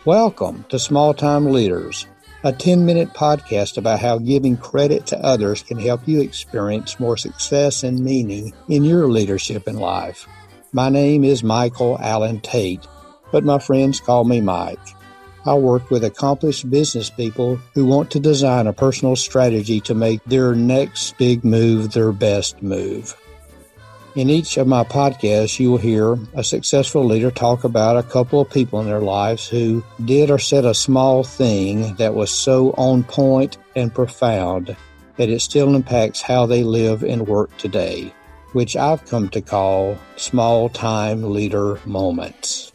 Welcome to Small Time Leaders, a 10-minute podcast about how giving credit to others can help you experience more success and meaning in your leadership in life. My name is Michael Allen Tate, but my friends call me Mike. I work with accomplished business people who want to design a personal strategy to make their next big move their best move. In each of my podcasts, you will hear a successful leader talk about a couple of people in their lives who did or said a small thing that was so on point and profound that it still impacts how they live and work today, which I've come to call small-time leader moments.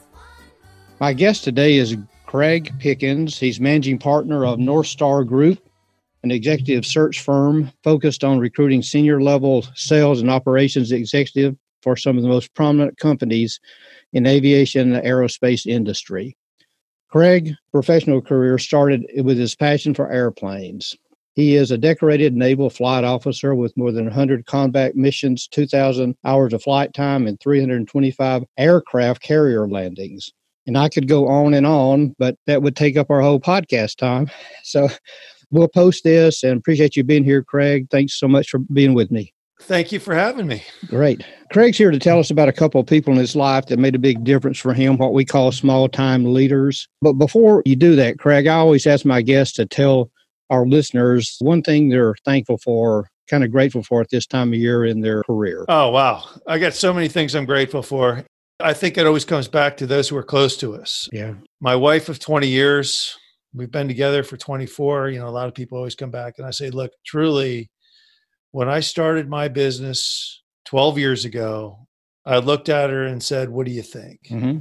My guest today is Craig Pickens. He's managing partner of North Star Group, an executive search firm focused on recruiting senior-level sales and operations executive for some of the most prominent companies in the aviation and aerospace industry. Craig's professional career started with his passion for airplanes. He is a decorated naval flight officer with more than 100 combat missions, 2,000 hours of flight time, and 325 aircraft carrier landings. And I could go on, but that would take up our whole podcast time. So we'll post this and appreciate you being here, Craig. Thanks so much for being with me. Thank you for having me. Great. Craig's here to tell us about a couple of people in his life that made a big difference for him, what we call small-time leaders. But before you do that, Craig, I always ask my guests to tell our listeners one thing they're thankful for, kind of grateful for at this time of year in their career. Oh, wow. I got so many things I'm grateful for. I think it always comes back to those who are close to us. Yeah. My wife of 20 years, we've been together for 24. A lot of people always come back and I say, look, truly, when I started my business 12 years ago, I looked at her and said, what do you think? Mm-hmm.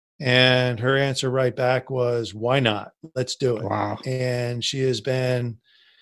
And her answer right back was, why not? Let's do it. Wow. And she has been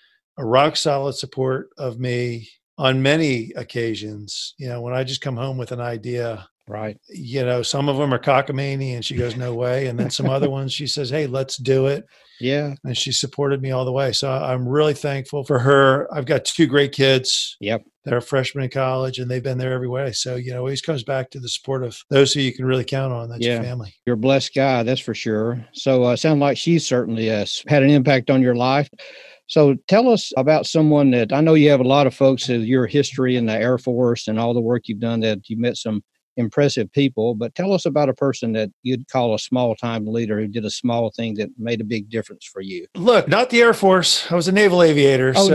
a rock solid support of me on many occasions. When I just come home with an idea, right. Some of them are cockamamie and she goes, no way. And then some other ones, she says, hey, let's do it. Yeah. And she supported me all the way. So I'm really thankful for her. I've got two great kids. Yep. That are freshmen in college and they've been there every way. So, it always comes back to the support of those who you can really count on. That's your family. You're a blessed guy, that's for sure. So sound like she certainly has had an impact on your life. So tell us about someone that I know you have a lot of folks in your history in the Air Force and all the work you've done that you met some impressive people, but tell us about a person that you'd call a small-time leader who did a small thing that made a big difference for you. Look, not the Air Force. I was a naval aviator. It's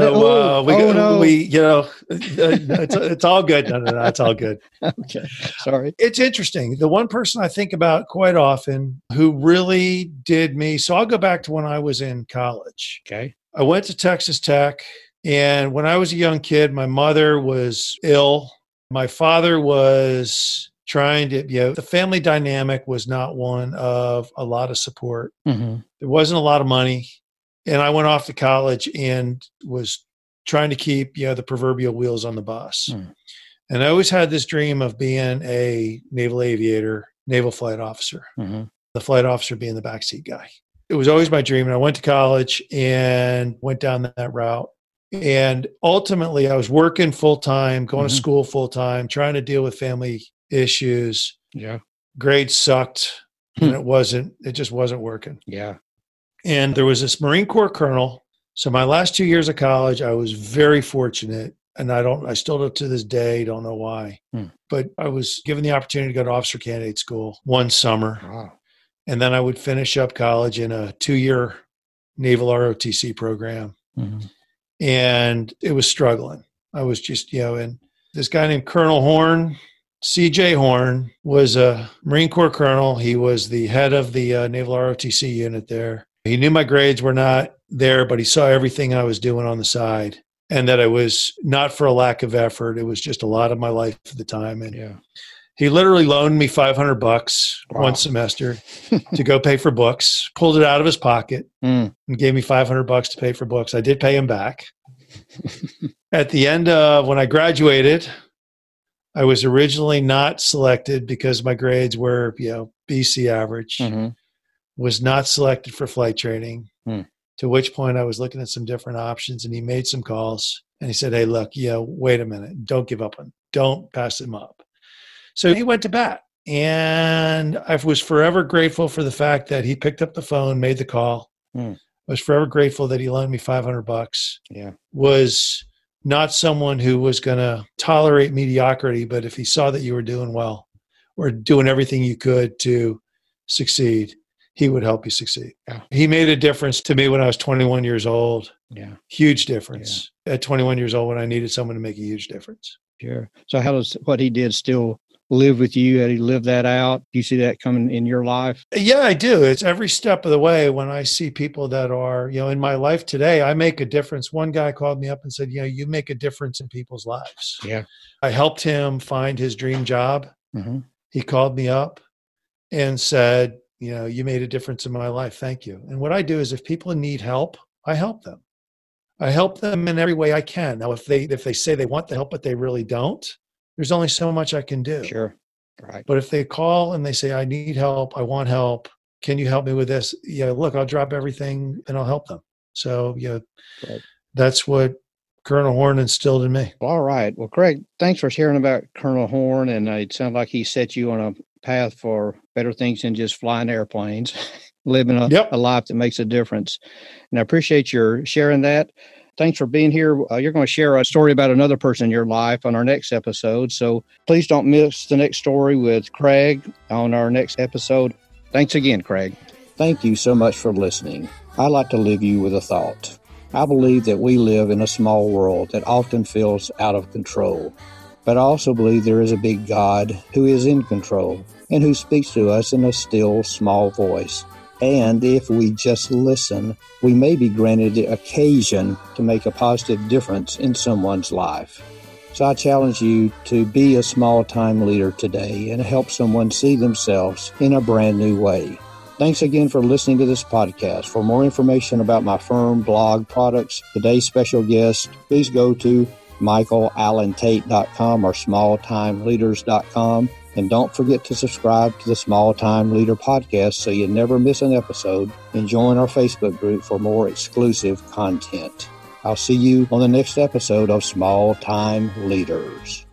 all good. No, it's all good. Okay. Sorry. It's interesting. The one person I think about quite often who really did me. So I'll go back to when I was in college. Okay. I went to Texas Tech, and when I was a young kid, my mother was ill. My father was trying to, the family dynamic was not one of a lot of support. Mm-hmm. There wasn't a lot of money. And I went off to college and was trying to keep, the proverbial wheels on the bus. Mm. And I always had this dream of being a naval aviator, naval flight officer, the flight officer being the backseat guy. It was always my dream. And I went to college and went down that route. And ultimately, I was working full-time, going to school full-time, trying to deal with family issues. Yeah. Grades sucked, and it just wasn't working. Yeah. And there was this Marine Corps colonel. So my last 2 years of college, I was very fortunate. And I still to this day don't know why. But I was given the opportunity to go to officer candidate school one summer. Wow. And then I would finish up college in a 2-year naval ROTC program. Mm-hmm. And it was struggling. I was just, and this guy named Colonel Horn, CJ Horn, was a Marine Corps colonel. He was the head of the Naval ROTC unit there. He knew my grades were not there, but he saw everything I was doing on the side and that it was not for a lack of effort. It was just a lot of my life at the time. And he literally loaned me $500 one semester to go pay for books, pulled it out of his pocket and gave me $500 to pay for books. I did pay him back. At the end of when I graduated, I was originally not selected because my grades were, BC average, was not selected for flight training, to which point I was looking at some different options and he made some calls and he said, hey, look, wait a minute. Don't give up on, don't pass him up. So he went to bat. And I was forever grateful for the fact that he picked up the phone, made the call. I was forever grateful that he loaned me $500. Yeah. Was not someone who was going to tolerate mediocrity, but if he saw that you were doing well or doing everything you could to succeed, he would help you succeed. Yeah. He made a difference to me when I was 21 years old. Yeah. Huge difference. Yeah. At 21 years old when I needed someone to make a huge difference. Sure. So how does what he did still live with you? Had he lived that out? Do you see that coming in your life? Yeah, I do. It's every step of the way when I see people that are, in my life today, I make a difference. One guy called me up and said, you make a difference in people's lives. Yeah. I helped him find his dream job. Mm-hmm. He called me up and said, you made a difference in my life. Thank you. And what I do is if people need help, I help them. I help them in every way I can. Now, if they say they want the help, but they really don't, there's only so much I can do. Sure. Right. But if they call and they say, I need help, I want help, can you help me with this? Yeah, look, I'll drop everything and I'll help them. So, right. That's what Colonel Horn instilled in me. All right. Well, Craig, thanks for sharing about Colonel Horn. And it sounds like he set you on a path for better things than just flying airplanes, living a life that makes a difference. And I appreciate your sharing that. Thanks for being here. You're going to share a story about another person in your life on our next episode. So please don't miss the next story with Craig on our next episode. Thanks again, Craig. Thank you so much for listening. I'd like to leave you with a thought. I believe that we live in a small world that often feels out of control. But I also believe there is a big God who is in control and who speaks to us in a still, small voice. And if we just listen, we may be granted the occasion to make a positive difference in someone's life. So I challenge you to be a small-time leader today and help someone see themselves in a brand new way. Thanks again for listening to this podcast. For more information about my firm, blog, products, today's special guest, please go to michaelallentate.com or smalltimeleaders.com. And don't forget to subscribe to the Small Time Leader podcast so you never miss an episode, and join our Facebook group for more exclusive content. I'll see you on the next episode of Small Time Leaders.